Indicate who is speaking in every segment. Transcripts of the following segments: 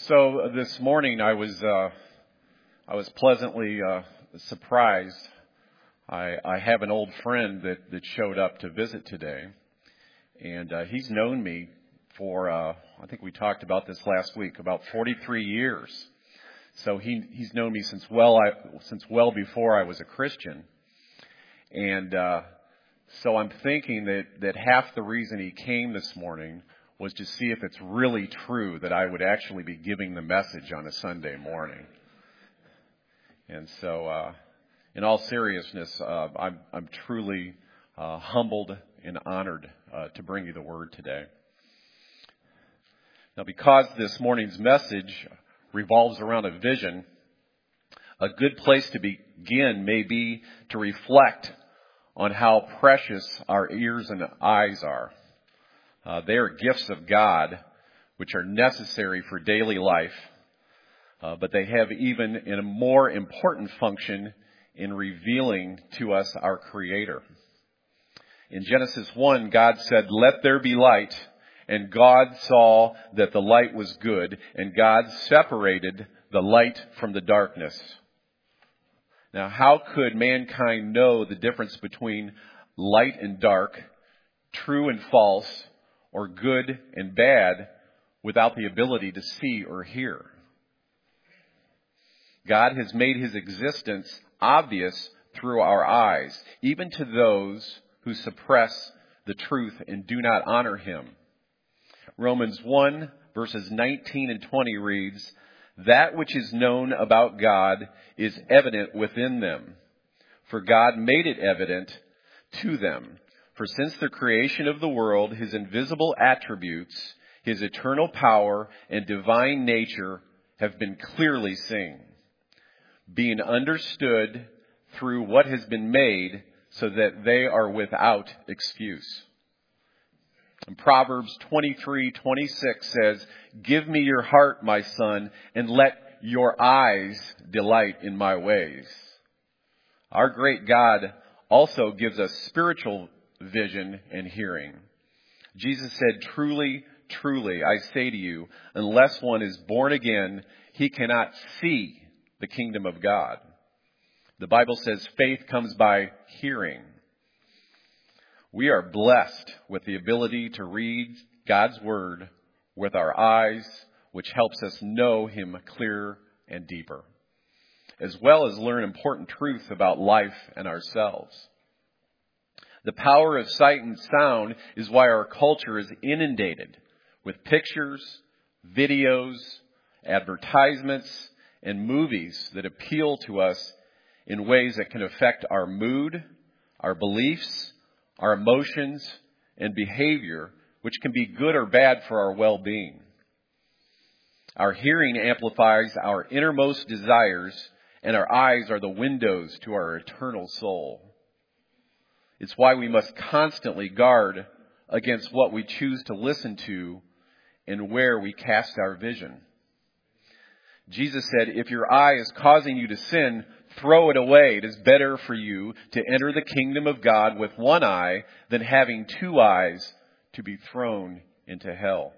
Speaker 1: So this morning I was pleasantly surprised. I have an old friend that showed up to visit today, and he's known me for I think we talked about this last week, about 43 years. So he's known me since well before I was a Christian, and so I'm thinking that half the reason he came this morning was to see if it's really true that I would actually be giving the message on a Sunday morning. And so, in all seriousness, I'm truly humbled and honored to bring you the word today. Now, because this morning's message revolves around a vision, a good place to begin may be to reflect on how precious our ears and eyes are. They are gifts of God, which are necessary for daily life, but they have even a more important function in revealing to us our Creator. In Genesis 1, God said, "Let there be light," and God saw that the light was good, and God separated the light from the darkness. Now, how could mankind know the difference between light and dark, true and false, or good and bad without the ability to see or hear? God has made his existence obvious through our eyes, even to those who suppress the truth and do not honor him. Romans 1 verses 19 and 20 reads, "That which is known about God is evident within them, for God made it evident to them. For since the creation of the world, his invisible attributes, his eternal power and divine nature have been clearly seen, being understood through what has been made, so that they are without excuse." And Proverbs 23:26 says, "Give me your heart, my son, and let your eyes delight in my ways." Our great God also gives us spiritual vision and hearing. Jesus said, "Truly, truly, I say to you, unless one is born again, he cannot see the kingdom of God." The Bible says faith comes by hearing. We are blessed with the ability to read God's word with our eyes, which helps us know him clearer and deeper, as well as learn important truth about life and ourselves. The power of sight and sound is why our culture is inundated with pictures, videos, advertisements, and movies that appeal to us in ways that can affect our mood, our beliefs, our emotions, and behavior, which can be good or bad for our well-being. Our hearing amplifies our innermost desires, and our eyes are the windows to our eternal soul. It's why we must constantly guard against what we choose to listen to and where we cast our vision. Jesus said, "If your eye is causing you to sin, throw it away. It is better for you to enter the kingdom of God with one eye than having two eyes to be thrown into hell."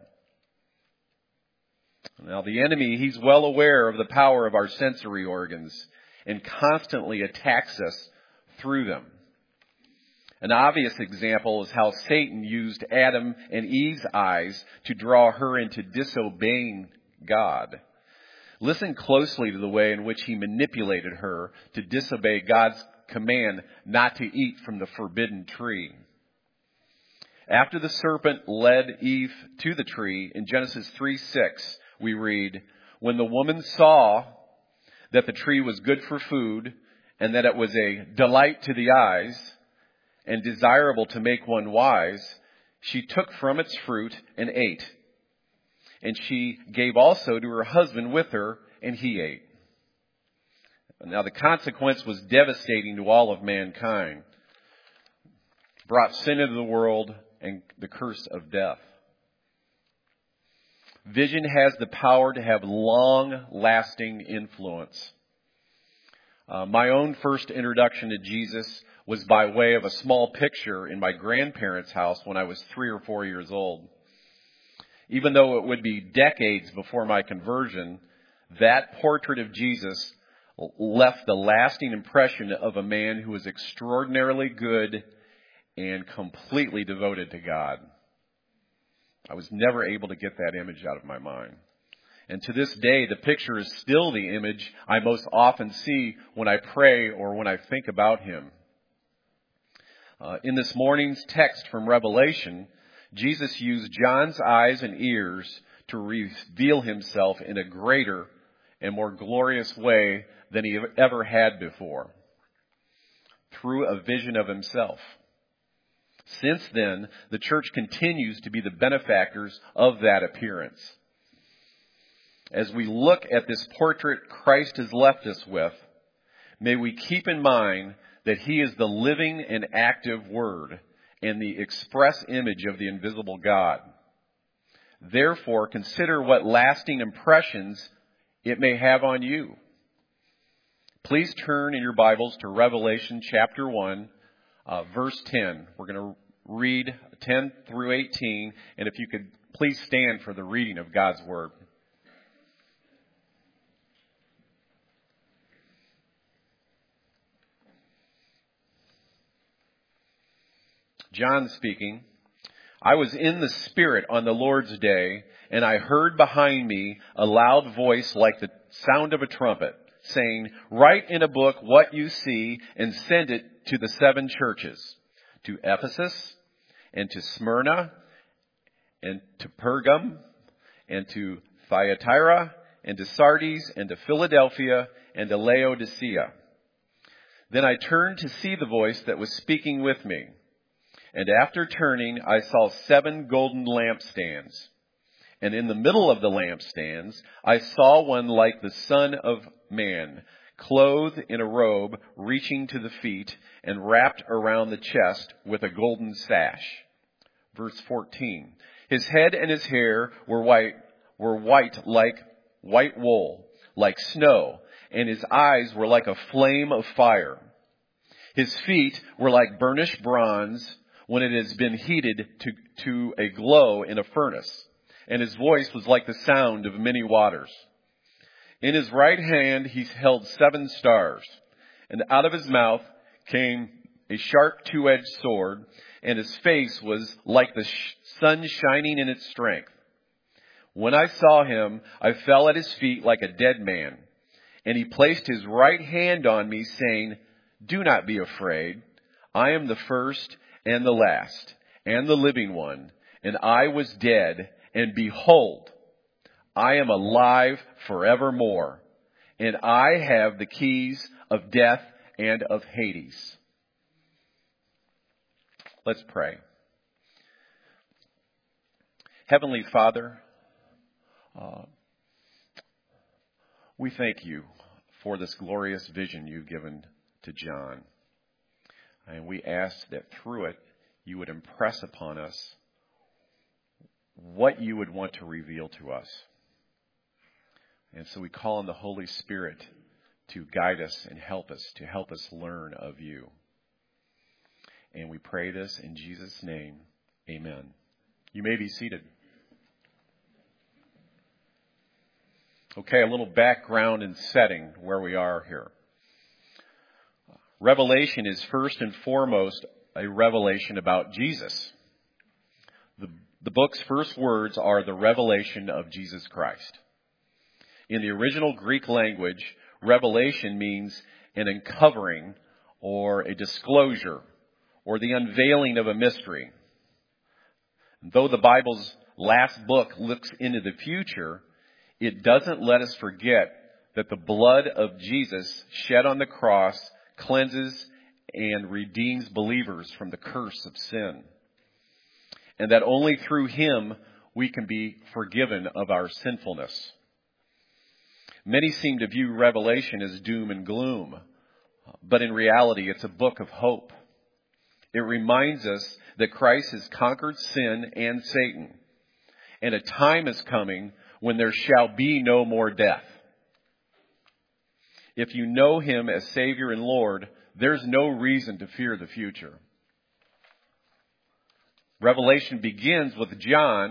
Speaker 1: Now, the enemy, he's well aware of the power of our sensory organs and constantly attacks us through them. An obvious example is how Satan used Adam and Eve's eyes to draw her into disobeying God. Listen closely to the way in which he manipulated her to disobey God's command not to eat from the forbidden tree. After the serpent led Eve to the tree, in Genesis 3:6, we read, "When the woman saw that the tree was good for food, and that it was a delight to the eyes, and desirable to make one wise, she took from its fruit and ate. And she gave also to her husband with her, and he ate." Now the consequence was devastating to all of mankind. It brought sin into the world and the curse of death. Vision has the power to have long-lasting influence. My own first introduction to Jesus was by way of a small picture in my grandparents' house when I was 3 or 4 years old. Even though it would be decades before my conversion, that portrait of Jesus left a lasting impression of a man who was extraordinarily good and completely devoted to God. I was never able to get that image out of my mind. And to this day, the picture is still the image I most often see when I pray or when I think about him. In this morning's text from Revelation, Jesus used John's eyes and ears to reveal himself in a greater and more glorious way than he ever had before, through a vision of himself. Since then, the church continues to be the benefactors of that appearance. As we look at this portrait Christ has left us with, may we keep in mind that he is the living and active Word and the express image of the invisible God. Therefore, consider what lasting impressions it may have on you. Please turn in your Bibles to Revelation chapter 1, verse 10. We're going to read 10 through 18, and if you could please stand for the reading of God's Word. John speaking. I was in the Spirit on the Lord's day, and I heard behind me a loud voice like the sound of a trumpet, saying, "Write in a book what you see and send it to the 7 churches, to Ephesus, and to Smyrna, and to Pergam, and to Thyatira, and to Sardis, and to Philadelphia, and to Laodicea." Then I turned to see the voice that was speaking with me. And after turning, I saw 7 golden lampstands. And in the middle of the lampstands, I saw one like the Son of Man, clothed in a robe reaching to the feet and wrapped around the chest with a golden sash. Verse 14. His head and his hair were white like white wool, like snow, and his eyes were like a flame of fire. His feet were like burnished bronze when it has been heated to a glow in a furnace, and his voice was like the sound of many waters. In his right hand he held 7 stars, and out of his mouth came a sharp 2-edged sword, and his face was like the sun shining in its strength. When I saw him, I fell at his feet like a dead man, and he placed his right hand on me, saying, "Do not be afraid. I am the first and the last, and the living one, and I was dead, and behold, I am alive forevermore, and I have the keys of death and of Hades." Let's pray. Heavenly Father, we thank you for this glorious vision you've given to John. And we ask that through it, you would impress upon us what you would want to reveal to us. And so we call on the Holy Spirit to guide us and help us learn of you. And we pray this in Jesus' name. Amen. You may be seated. Okay, a little background and setting where we are here. Revelation is first and foremost a revelation about Jesus. The book's first words are the revelation of Jesus Christ. In the original Greek language, revelation means an uncovering or a disclosure or the unveiling of a mystery. Though the Bible's last book looks into the future, it doesn't let us forget that the blood of Jesus shed on the cross cleanses and redeems believers from the curse of sin. And that only through him we can be forgiven of our sinfulness. Many seem to view Revelation as doom and gloom, but in reality it's a book of hope. It reminds us that Christ has conquered sin and Satan, and a time is coming when there shall be no more death. If you know him as Savior and Lord, there's no reason to fear the future. Revelation begins with John,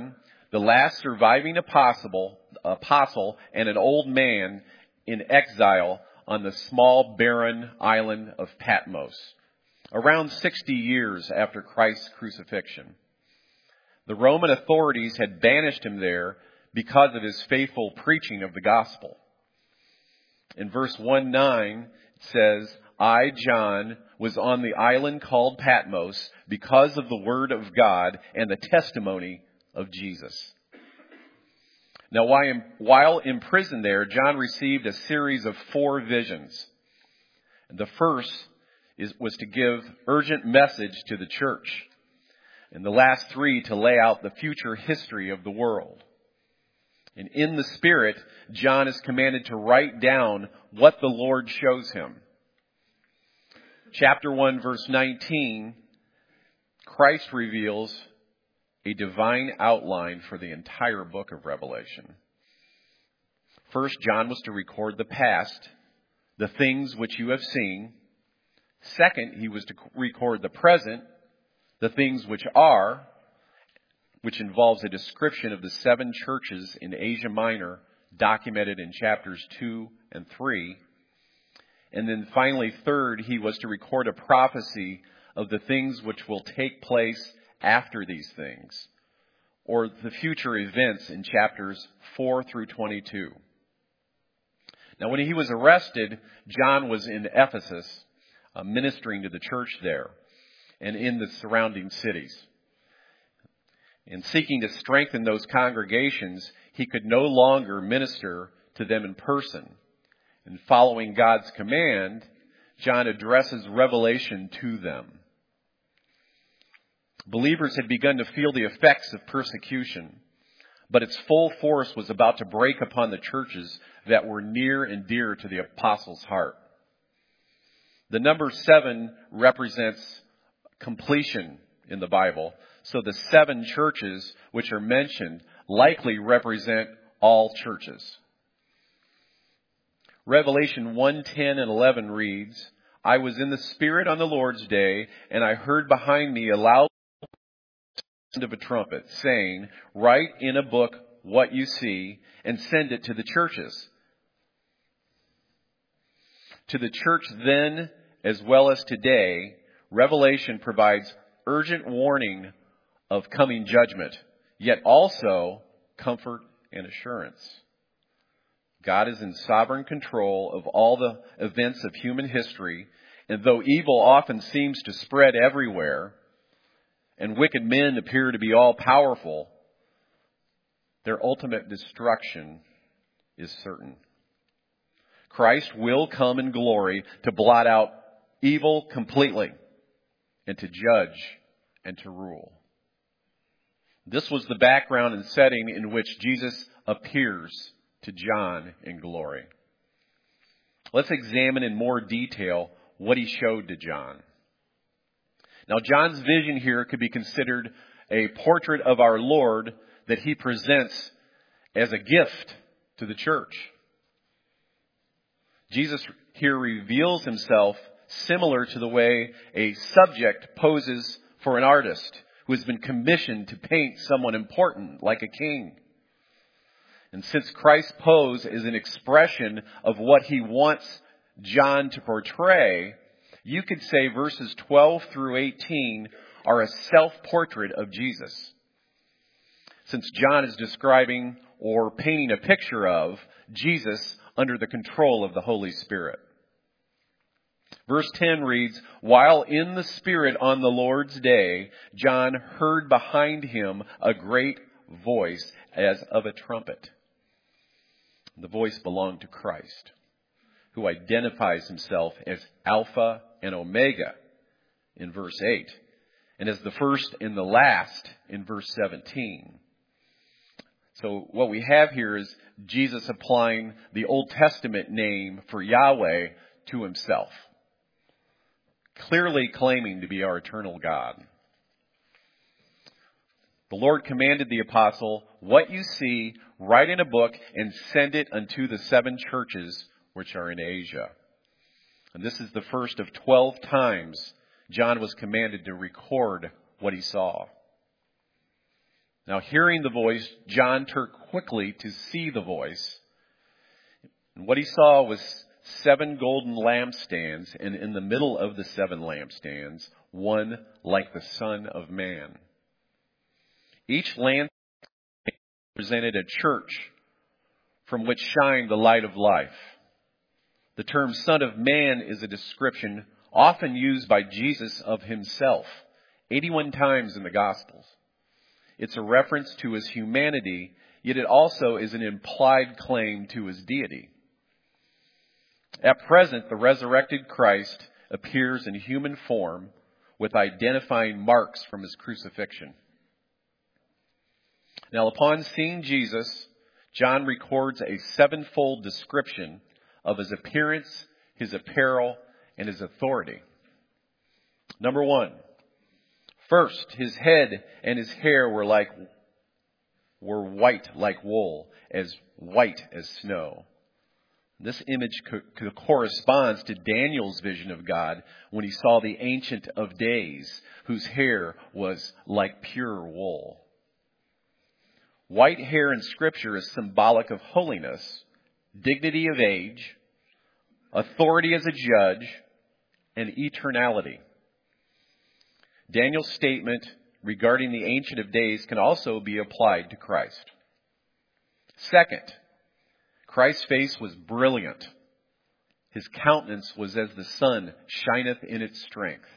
Speaker 1: the last surviving apostle and an old man in exile on the small barren island of Patmos, around 60 years after Christ's crucifixion. The Roman authorities had banished him there because of his faithful preaching of the gospel. In verse 1:9, it says, I, John, was on the island called Patmos because of the word of God and the testimony of Jesus. Now, while imprisoned there, John received a series of 4 visions. The first was to give urgent message to the church, and the last 3 to lay out the future history of the world. And in the Spirit, John is commanded to write down what the Lord shows him. Chapter 1, verse 19, Christ reveals a divine outline for the entire book of Revelation. First, John was to record the past, the things which you have seen. Second, he was to record the present, the things which are, which involves a description of the 7 churches in Asia Minor documented in chapters 2 and 3. And then finally, third, he was to record a prophecy of the things which will take place after these things, or the future events in chapters 4 through 22. Now, when he was arrested, John was in Ephesus, ministering to the church there and in the surrounding cities. And seeking to strengthen those congregations, he could no longer minister to them in person. And following God's command, John addresses revelation to them. Believers had begun to feel the effects of persecution, but its full force was about to break upon the churches that were near and dear to the apostles' heart. The number 7 represents completion in the Bible, so the 7 churches which are mentioned likely represent all churches. Revelation 1:10 and 11 reads, I was in the Spirit on the Lord's day, and I heard behind me a loud sound of a trumpet, saying, write in a book what you see, and send it to the churches. To the church then, as well as today, Revelation provides urgent warning of coming judgment, yet also comfort and assurance. God is in sovereign control of all the events of human history, and though evil often seems to spread everywhere, and wicked men appear to be all powerful, their ultimate destruction is certain. Christ will come in glory to blot out evil completely and to judge and to rule. This was the background and setting in which Jesus appears to John in glory. Let's examine in more detail what he showed to John. Now, John's vision here could be considered a portrait of our Lord that he presents as a gift to the church. Jesus here reveals himself similar to the way a subject poses for an artist who has been commissioned to paint someone important, like a king. And since Christ's pose is an expression of what he wants John to portray, you could say verses 12 through 18 are a self-portrait of Jesus. Since John is describing or painting a picture of Jesus under the control of the Holy Spirit. Verse 10 reads, while in the Spirit on the Lord's day, John heard behind him a great voice as of a trumpet. The voice belonged to Christ, who identifies himself as Alpha and Omega in verse 8, and as the first and the last in verse 17. So what we have here is Jesus applying the Old Testament name for Yahweh to himself, clearly claiming to be our eternal God. The Lord commanded the apostle, what you see, write in a book and send it unto the 7 churches which are in Asia. And this is the first of 12 times John was commanded to record what he saw. Now, hearing the voice, John turned quickly to see the voice. And what he saw was 7 golden lampstands, and in the middle of the 7 lampstands, one like the Son of Man. Each lampstand represented a church from which shined the light of life. The term Son of Man is a description often used by Jesus of himself, 81 times in the Gospels. It's a reference to his humanity, yet it also is an implied claim to his deity. At present, the resurrected Christ appears in human form with identifying marks from his crucifixion. Now, upon seeing Jesus, John records a 7-fold description of his appearance, his apparel, and his authority. Number 1, first, his head and his hair were white like wool, as white as snow. This image corresponds to Daniel's vision of God when he saw the Ancient of Days, whose hair was like pure wool. White hair in Scripture is symbolic of holiness, dignity of age, authority as a judge, and eternality. Daniel's statement regarding the Ancient of Days can also be applied to Christ. Second, Christ's face was brilliant. His countenance was as the sun shineth in its strength.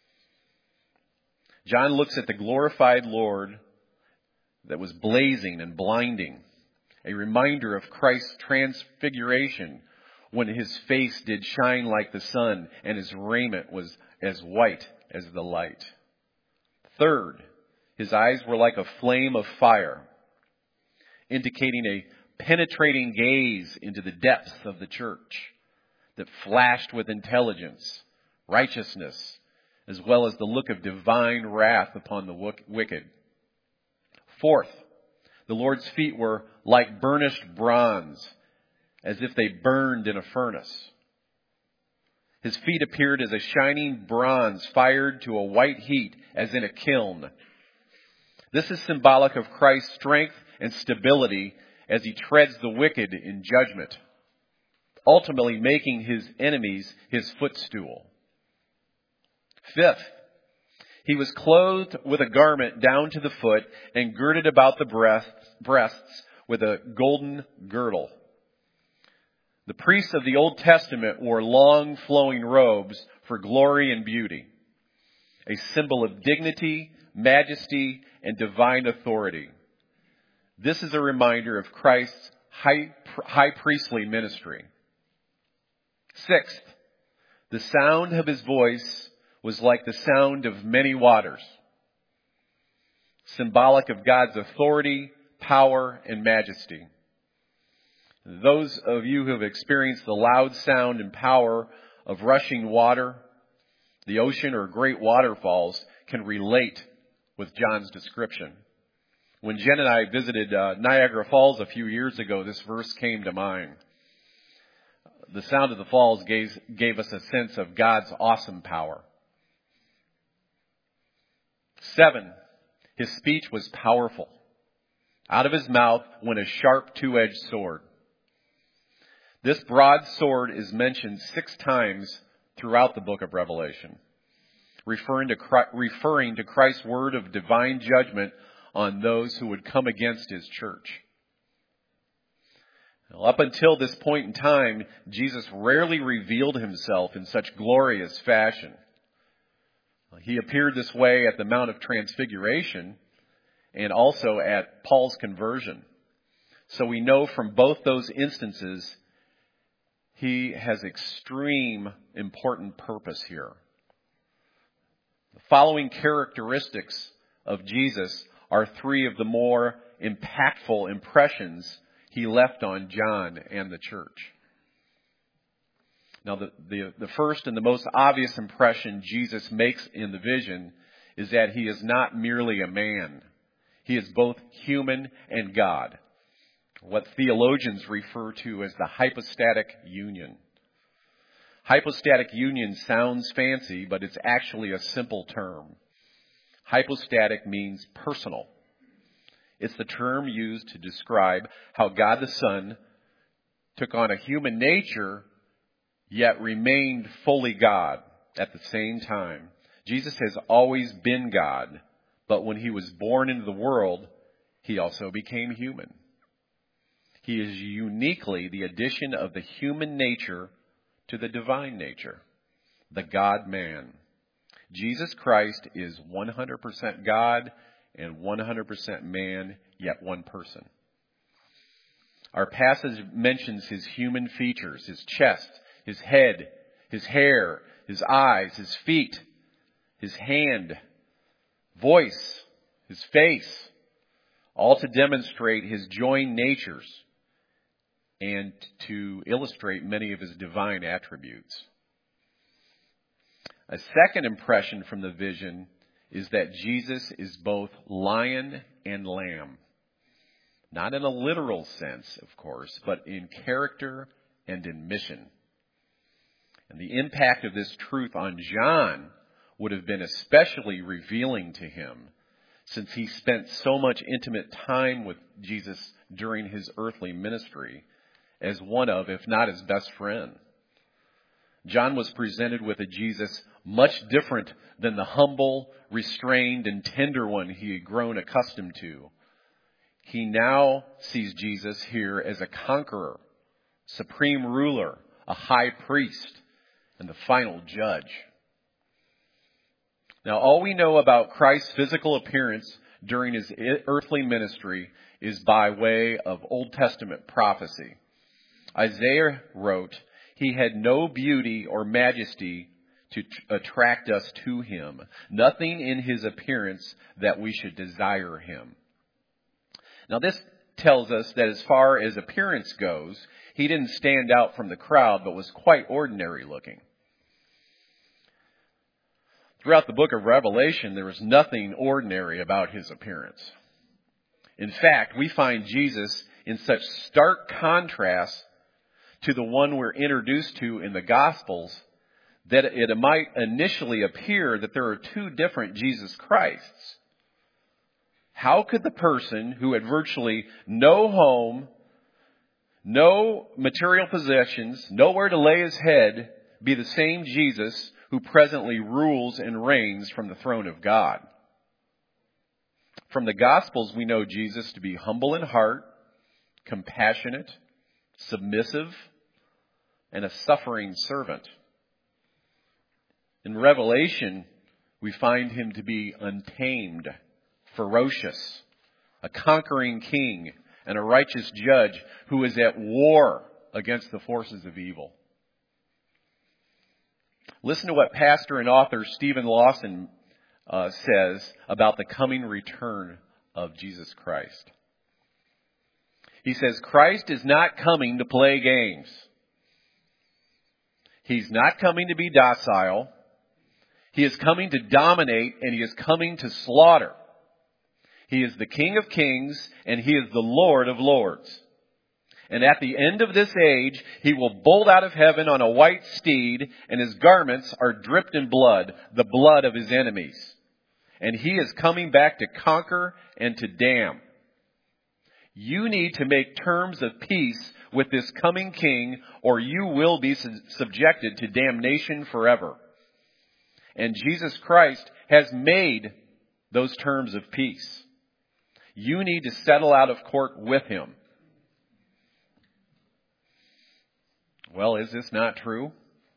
Speaker 1: John looks at the glorified Lord that was blazing and blinding, a reminder of Christ's transfiguration when his face did shine like the sun and his raiment was as white as the light. Third, his eyes were like a flame of fire, indicating a penetrating gaze into the depths of the church that flashed with intelligence, righteousness, as well as the look of divine wrath upon the wicked. Fourth, the Lord's feet were like burnished bronze, as if they burned in a furnace. His feet appeared as a shining bronze fired to a white heat as in a kiln. This is symbolic of Christ's strength and stability as he treads the wicked in judgment, ultimately making his enemies his footstool. Fifth, he was clothed with a garment down to the foot and girded about the breasts with a golden girdle. The priests of the Old Testament wore long flowing robes for glory and beauty, a symbol of dignity, majesty, and divine authority. This is a reminder of Christ's high priestly ministry. Sixth, the sound of his voice was like the sound of many waters, symbolic of God's authority, power, and majesty. Those of you who have experienced the loud sound and power of rushing water, the ocean, or great waterfalls can relate with John's description. When Jen and I visited Niagara Falls a few years ago, this verse came to mind. The sound of the falls gave us a sense of God's awesome power. 7, his speech was powerful. Out of his mouth went a sharp 2-edged sword. This broad sword is mentioned 6 times throughout the book of Revelation, referring to Christ's word of divine judgment on those who would come against his church. Now, up until this point in time, Jesus rarely revealed himself in such glorious fashion. He appeared this way at the Mount of Transfiguration and also at Paul's conversion. So we know from both those instances he has extreme important purpose here. The following characteristics of Jesus are 3 of the more impactful impressions he left on John and the church. Now, the first and the most obvious impression Jesus makes in the vision is that he is not merely a man. He is both human and God, what theologians refer to as the hypostatic union. Hypostatic union sounds fancy, but it's actually a simple term. Hypostatic means personal. It's the term used to describe how God the Son took on a human nature, yet remained fully God at the same time. Jesus has always been God, but when he was born into the world, he also became human. He is uniquely the addition of the human nature to the divine nature, the God-man. Jesus Christ is 100% God and 100% man, yet one person. Our passage mentions his human features, his chest, his head, his hair, his eyes, his feet, his hand, voice, his face, all to demonstrate his joined natures and to illustrate many of his divine attributes. A second impression from the vision is that Jesus is both lion and lamb. Not in a literal sense, of course, but in character and in mission. And the impact of this truth on John would have been especially revealing to him, since he spent so much intimate time with Jesus during his earthly ministry as one of, if not his best friend. John was presented with a Jesus much different than the humble, restrained, and tender one he had grown accustomed to. He now sees Jesus here as a conqueror, supreme ruler, a high priest, and the final judge. Now, all we know about Christ's physical appearance during his earthly ministry is by way of Old Testament prophecy. Isaiah wrote, "He had no beauty or majesty to attract us to him, nothing in his appearance that we should desire him." Now, this tells us that as far as appearance goes, he didn't stand out from the crowd, but was quite ordinary looking. Throughout the book of Revelation, there is nothing ordinary about his appearance. In fact, we find Jesus in such stark contrast to the one we're introduced to in the Gospels that it might initially appear that there are two different Jesus Christs. How could the person who had virtually no home, no material possessions, nowhere to lay his head, be the same Jesus who presently rules and reigns from the throne of God? From the Gospels, we know Jesus to be humble in heart, compassionate, submissive, and a suffering servant. In Revelation, we find him to be untamed, ferocious, a conquering king, and a righteous judge who is at war against the forces of evil. Listen to what pastor and author Stephen Lawson says about the coming return of Jesus Christ. He says, "Christ is not coming to play games. He's not coming to be docile. He is coming to dominate, and he is coming to slaughter. He is the King of Kings, and he is the Lord of Lords. And at the end of this age, he will bolt out of heaven on a white steed, and his garments are dripped in blood, the blood of his enemies. And he is coming back to conquer and to damn. You need to make terms of peace with this coming king, or you will be subjected to damnation forever. And Jesus Christ has made those terms of peace. You need to settle out of court with him." Well, is this not true?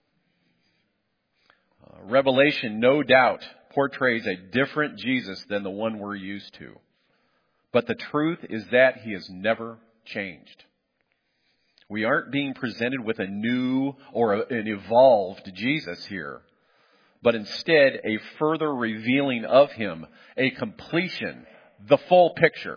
Speaker 1: Revelation, no doubt, portrays a different Jesus than the one we're used to. But the truth is that he has never changed. We aren't being presented with a new or an evolved Jesus here, but instead a further revealing of him, a completion, the full picture.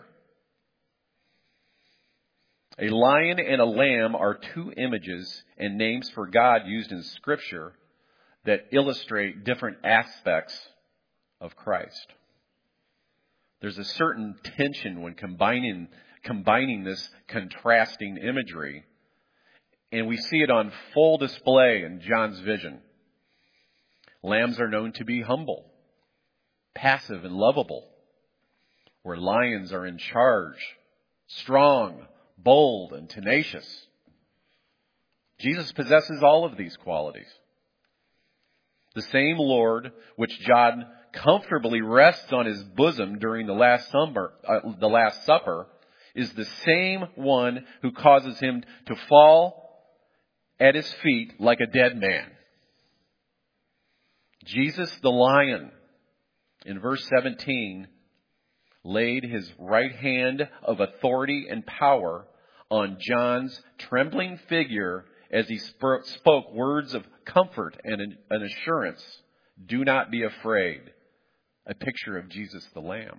Speaker 1: A lion and a lamb are two images and names for God used in Scripture that illustrate different aspects of Christ. There's a certain tension when combining this contrasting imagery, and we see it on full display in John's vision. Lambs are known to be humble, passive, and lovable. where lions are in charge, strong, bold, and tenacious. Jesus possesses all of these qualities. The same Lord which John comfortably rests on his bosom during the Last Supper is the same one who causes him to fall at his feet like a dead man. Jesus the lion, in verse 17, laid his right hand of authority and power on John's trembling figure as he spoke words of comfort and an assurance. Do not be afraid. A picture of Jesus the Lamb.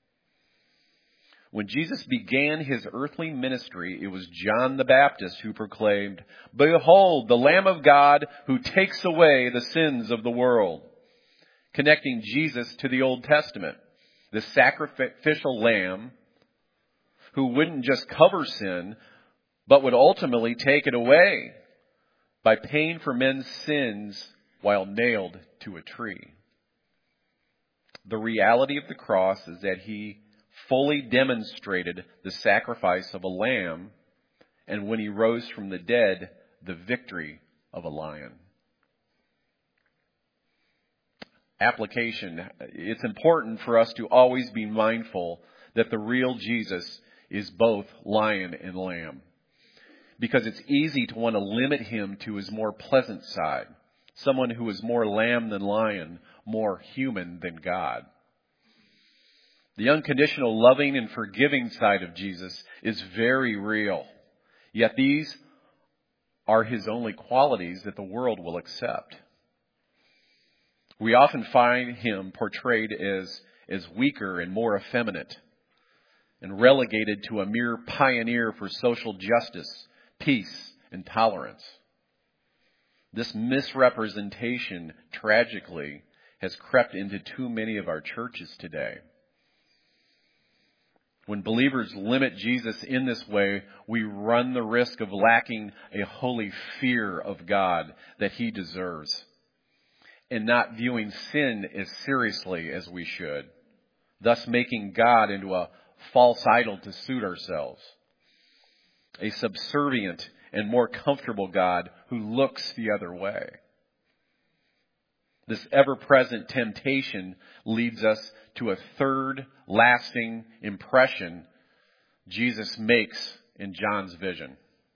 Speaker 1: When Jesus began his earthly ministry, it was John the Baptist who proclaimed, "Behold, the Lamb of God who takes away the sins of the world," connecting Jesus to the Old Testament, the sacrificial lamb who wouldn't just cover sin, but would ultimately take it away by paying for men's sins while nailed to a tree. The reality of the cross is that he fully demonstrated the sacrifice of a lamb, and when he rose from the dead, the victory of a lion. Application. It's important for us to always be mindful that the real Jesus is both lion and lamb, because it's easy to want to limit him to his more pleasant side, someone who is more lamb than lion, more human than God. The unconditional loving and forgiving side of Jesus is very real, yet these are his only qualities that the world will accept. We often find him portrayed as weaker and more effeminate, and relegated to a mere pioneer for social justice, peace, and tolerance. This misrepresentation, tragically, has crept into too many of our churches today. When believers limit Jesus in this way, we run the risk of lacking a holy fear of God that he deserves, and not viewing sin as seriously as we should, thus making God into a false idol to suit ourselves, a subservient and more comfortable God who looks the other way. This ever-present temptation leads us to a third lasting impression Jesus makes in John's vision.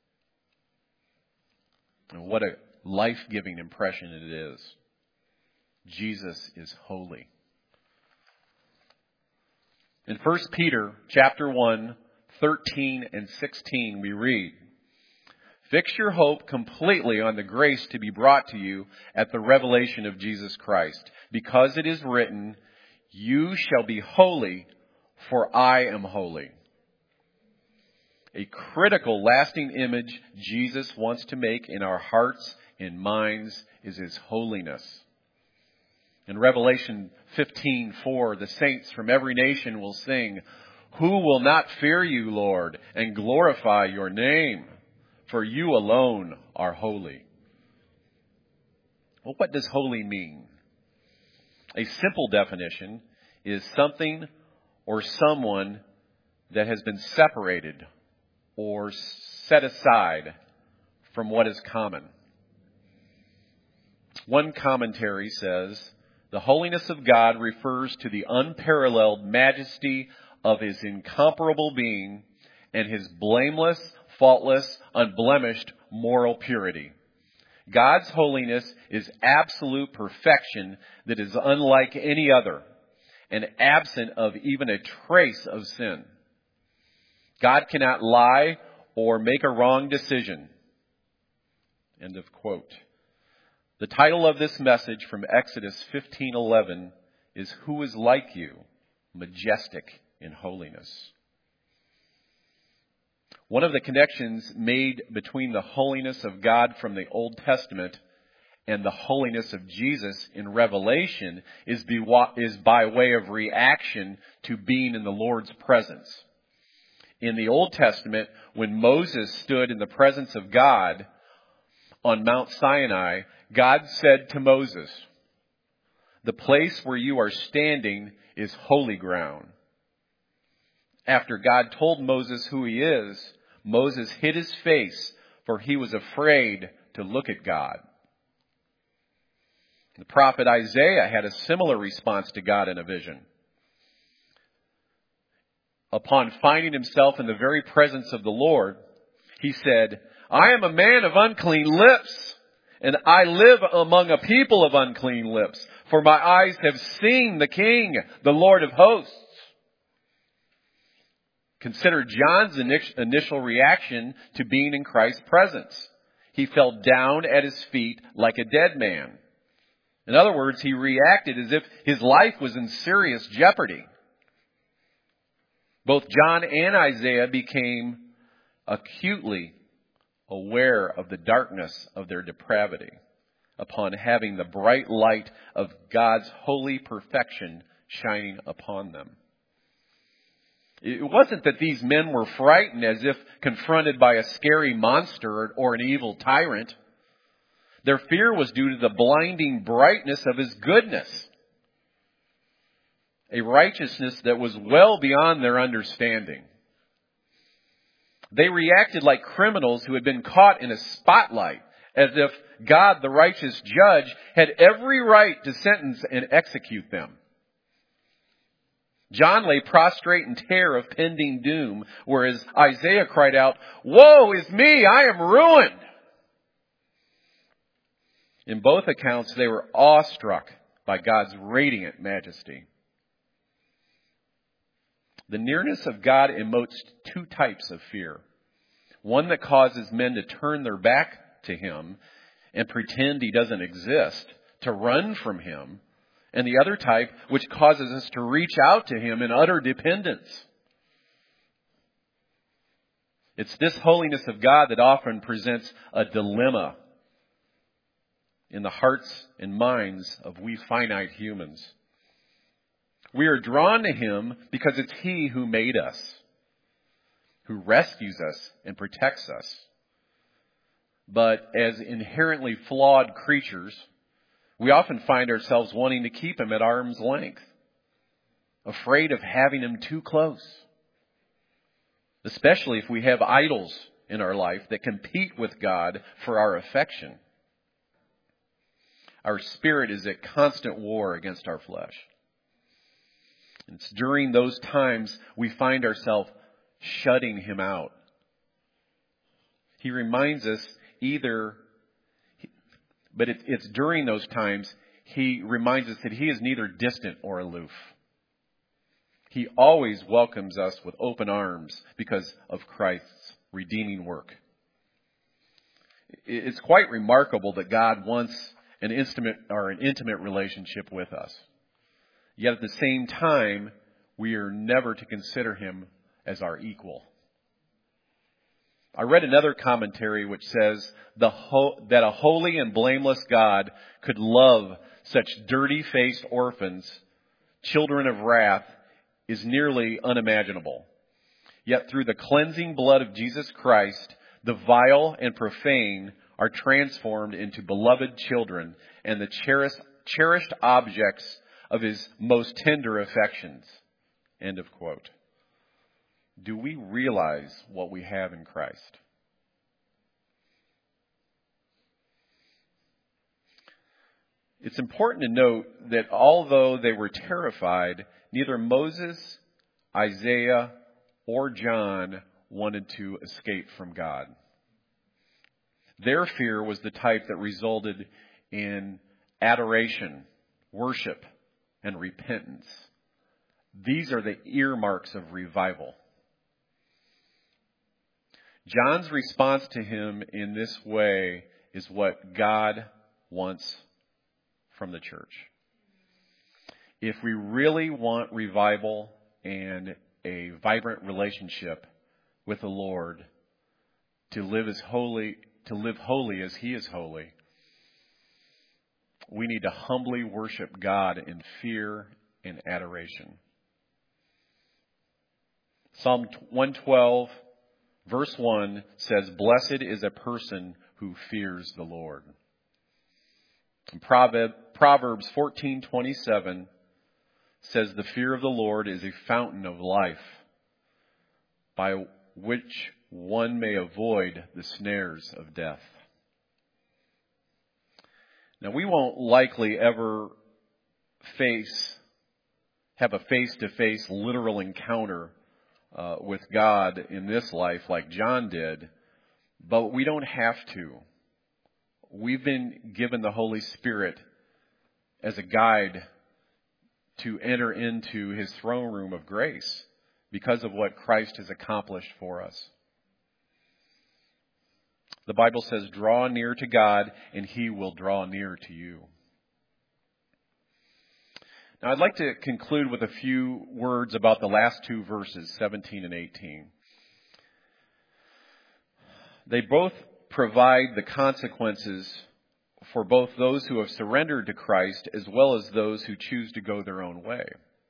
Speaker 1: And what a life-giving impression it is. Jesus is holy. In 1 Peter chapter 1, 13 and 16, we read, "Fix your hope completely on the grace to be brought to you at the revelation of Jesus Christ, because it is written, 'You shall be holy, for I am holy.'" A critical, lasting image Jesus wants to make in our hearts and minds is his holiness. In Revelation 15:4, the saints from every nation will sing, "Who will not fear you, Lord, and glorify your name? For you alone are holy." Well, what does holy mean? A simple definition is something or someone that has been separated or set aside from what is common. One commentary says, the holiness of God refers to the unparalleled majesty of his incomparable being and his blameless, faultless, unblemished moral purity. God's holiness is absolute perfection that is unlike any other and absent of even a trace of sin. God cannot lie or make a wrong decision. End of quote. The title of this message from Exodus 15:11 is "Who is like you, majestic in holiness?" One of the connections made between the holiness of God from the Old Testament and the holiness of Jesus in Revelation is by way of reaction to being in the Lord's presence. In the Old Testament, when Moses stood in the presence of God on Mount Sinai, God said to Moses, "The place where you are standing is holy ground." After God told Moses who he is, Moses hid his face, for he was afraid to look at God. The prophet Isaiah had a similar response to God in a vision. Upon finding himself in the very presence of the Lord, he said, I am a man of unclean lips, and I live among a people of unclean lips, for my eyes have seen the King, the Lord of hosts. Consider John's initial reaction to being in Christ's presence. He fell down at his feet like a dead man. In other words, he reacted as if his life was in serious jeopardy. Both John and Isaiah became acutely aware of the darkness of their depravity upon having the bright light of God's holy perfection shining upon them. It wasn't that these men were frightened as if confronted by a scary monster or an evil tyrant. Their fear was due to the blinding brightness of his goodness, a righteousness that was well beyond their understanding. They reacted like criminals who had been caught in a spotlight, as if God, the righteous judge, had every right to sentence and execute them. John lay prostrate in terror of pending doom, whereas Isaiah cried out, "Woe is me, I am ruined!" In both accounts, they were awestruck by God's radiant majesty. The nearness of God emotes two types of fear. One that causes men to turn their back to him and pretend he doesn't exist, to run from him. And the other type, which causes us to reach out to him in utter dependence. It's this holiness of God that often presents a dilemma in the hearts and minds of we finite humans. We are drawn to him because it's he who made us, who rescues us and protects us. But as inherently flawed creatures, we often find ourselves wanting to keep him at arm's length, afraid of having him too close, especially if we have idols in our life that compete with God for our affection. Our spirit is at constant war against our flesh. It's during those times we find ourselves shutting him out. He reminds us but it's during those times he reminds us that he is neither distant or aloof. He always welcomes us with open arms because of Christ's redeeming work. It's quite remarkable that God wants an intimate relationship with us. Yet at the same time, we are never to consider him as our equal. I read another commentary which says that a holy and blameless God could love such dirty-faced orphans, children of wrath, is nearly unimaginable. Yet through the cleansing blood of Jesus Christ, the vile and profane are transformed into beloved children and the cherished objects of his most tender affections. End of quote. Do we realize what we have in Christ? It's important to note that although they were terrified, neither Moses, Isaiah, or John wanted to escape from God. Their fear was the type that resulted in adoration, worship, and repentance. These are the earmarks of revival. John's response to him in this way is what God wants from the church. If we really want revival and a vibrant relationship with the Lord, to live holy as he is holy, we need to humbly worship God in fear and adoration. Psalm 112, verse 1 says, "Blessed is a person who fears the Lord." And Proverbs 14:27 says, "The fear of the Lord is a fountain of life, by which one may avoid the snares of death. Now, we won't likely ever have a face-to-face literal encounter with God in this life like John did, but we don't have to. We've been given the Holy Spirit as a guide to enter into His throne room of grace because of what Christ has accomplished for us. The Bible says, draw near to God and He will draw near to you. Now I'd like to conclude with a few words about the last two verses, 17 and 18. They both provide the consequences for both those who have surrendered to Christ as well as those who choose to go their own way.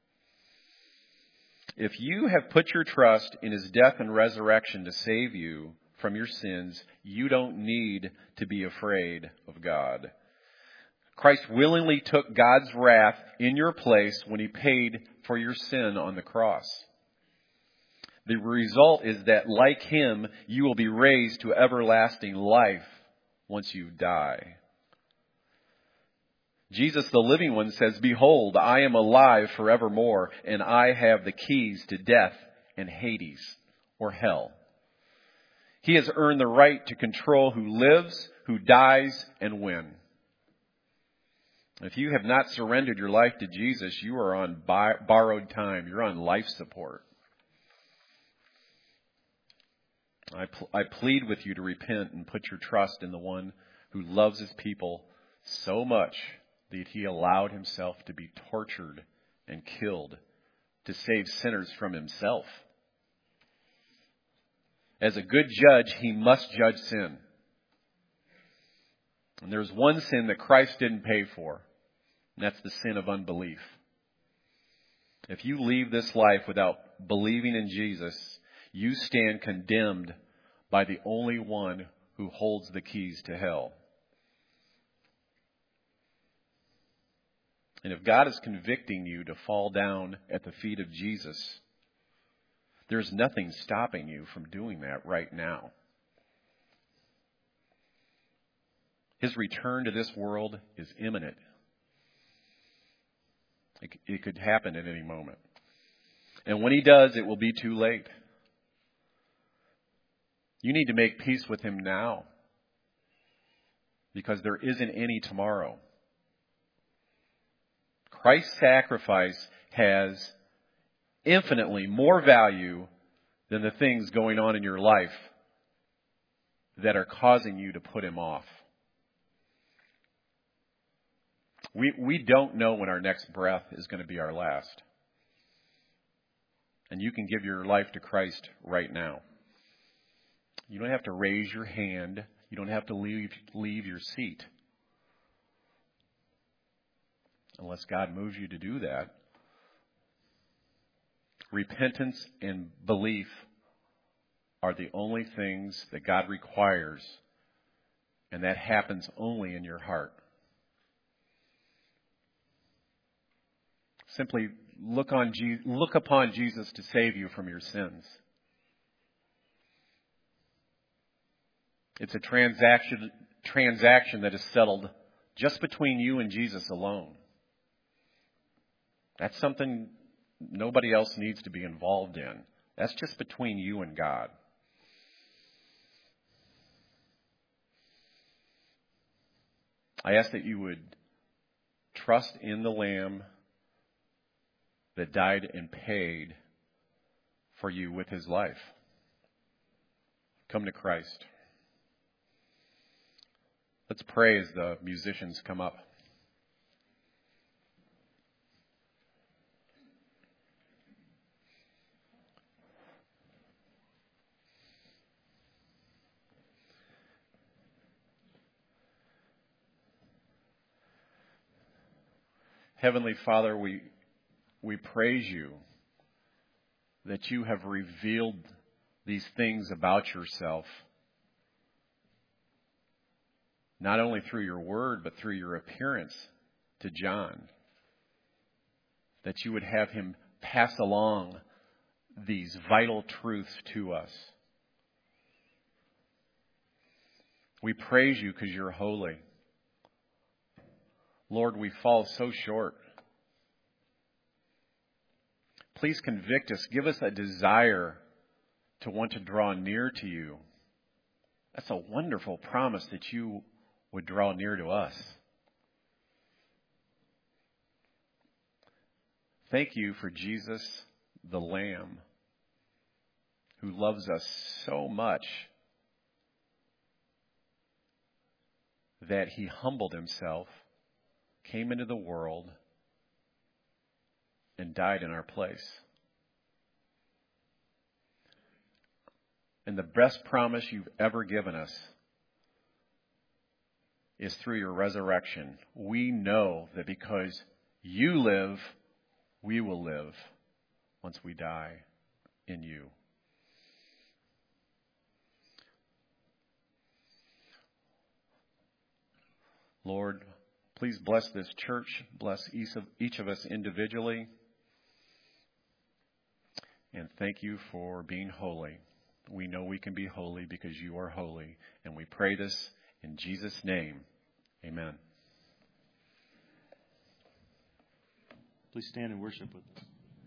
Speaker 1: If you have put your trust in His death and resurrection to save you from your sins, you don't need to be afraid of God. Christ willingly took God's wrath in your place when He paid for your sin on the cross. The result is that, like Him, you will be raised to everlasting life once you die. Jesus, the living one, says, behold, I am alive forevermore, and I have the keys to death and Hades, or hell. He has earned the right to control who lives, who dies, and when. If you have not surrendered your life to Jesus, you are on borrowed time. You're on life support. I plead with you to repent and put your trust in the one who loves His people so much that He allowed Himself to be tortured and killed to save sinners from Himself. As a good judge, He must judge sin. And there's one sin that Christ didn't pay for, and that's the sin of unbelief. If you leave this life without believing in Jesus, you stand condemned by the only one who holds the keys to hell. And if God is convicting you to fall down at the feet of Jesus, there's nothing stopping you from doing that right now. His return to this world is imminent. It could happen at any moment. And when He does, it will be too late. You need to make peace with Him now, because there isn't any tomorrow. Christ's sacrifice has infinitely more value than the things going on in your life that are causing you to put Him off. We don't know when our next breath is going to be our last. And you can give your life to Christ right now. You don't have to raise your hand. You don't have to leave your seat. Unless God moves you to do that. Repentance and belief are the only things that God requires, and that happens only in your heart. Simply look upon Jesus to save you from your sins. It's a transaction that is settled just between you and Jesus alone. That's something nobody else needs to be involved in. That's just between you and God. I ask that you would trust in the Lamb that died and paid for you with His life. Come to Christ. Let's pray as the musicians come up. Heavenly Father, we praise You that You have revealed these things about Yourself, not only through Your word, but through Your appearance to John, that You would have him pass along these vital truths to us. We praise you because you're holy. Lord, we fall so short. Please convict us. Give us a desire to want to draw near to you. That's a wonderful promise that you would draw near to us. Thank you for Jesus, the Lamb, who loves us so much that he humbled himself, came into the world, and died in our place. And the best promise you've ever given us is through your resurrection. We know that because you live, we will live once we die in you. Lord, please bless this church. Bless each of us individually. And thank you for being holy. We know we can be holy because you are holy. And we pray this in Jesus' name. Amen.
Speaker 2: Please stand and worship with us.